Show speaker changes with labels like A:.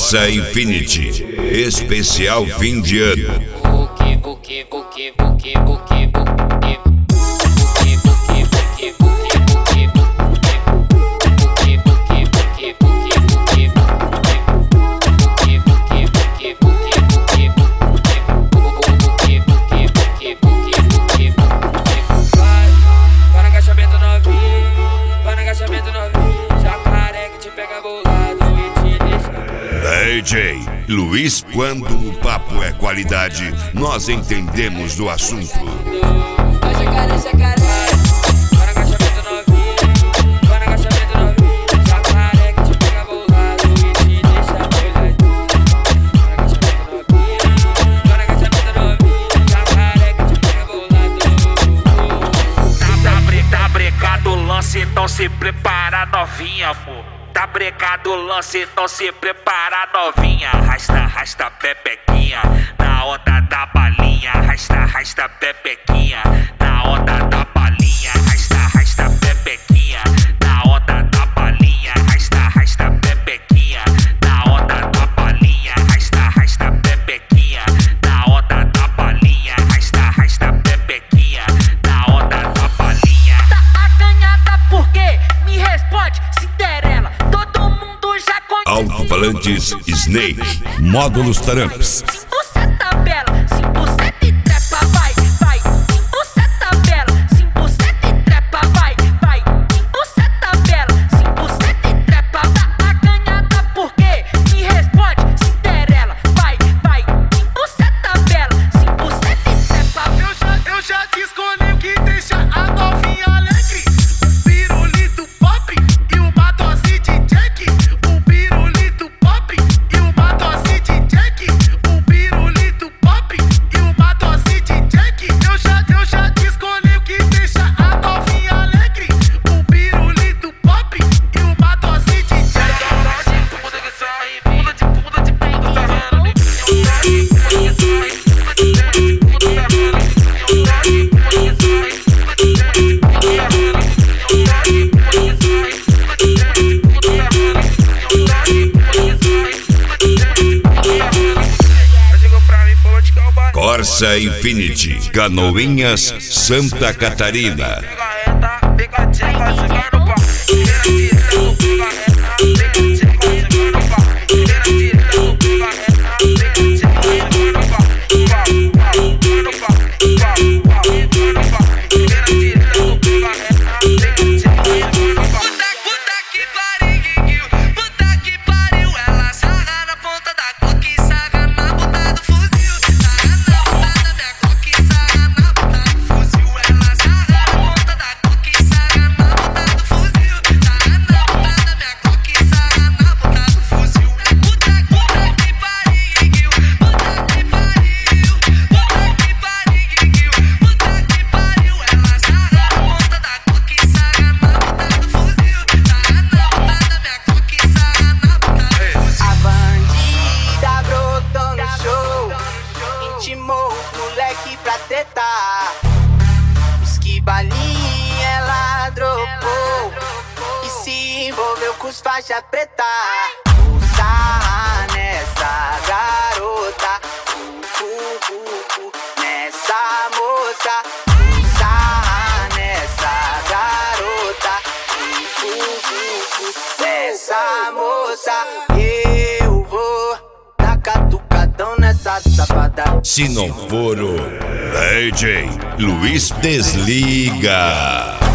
A: Corsa Infinity, especial fim de ano. DJ Luiz, quando o papo é qualidade, nós entendemos do assunto.
B: Tá brecado o lance, então se prepara, novinha, amor. Tá brecado o lance, então se prepara, novinha. Arrasta, pepequinha, na onda da balinha. Arrasta, pepequinha, na onda da balinha. Arrasta, pepequinha, na onda da balinha. Arrasta, pepequinha, na onda da balinha. Arrasta, pepequinha, na onda da balinha. Arrasta, pepequinha, na onda da balinha.
C: Tá acanhada por quê? Me responde, Cinderela. Todo mundo já conhece.
A: Alto-falantes Snake, módulos Taramps.
C: Buceta bela, sim, buceta e trepa, vai. Sim, buceta bela, sim, buceta e trepa, vai. Sim, buceta bela, sim, buceta e trepa. Tá acanhada por quê? Me responde, Cinderela. Vai. Sim, buceta bela, sim, buceta e trepa.
D: Eu já te escolhi o que deixa a novinha alegre. Um pirulito pop e uma dose de Jack. Um pirulito pop e uma dose de Jack. Um pirulito pop e uma dose de Jack. Eu já te escolhi o que deixa a novinha alegre. Um pirulito pop e uma dose de Jack.
A: Corsa Infinity, Canoinhas, Santa Catarina.
D: Intimou os moleque pra tretar. Esquibalinha ela dropou e se envolveu com os faixa preta. Sarra nessa garota, nessa moça. Sarra nessa garota, nessa moça. Eu vou dar catucadão nessa safada.
A: Se não for o DJ Luiz, desliga.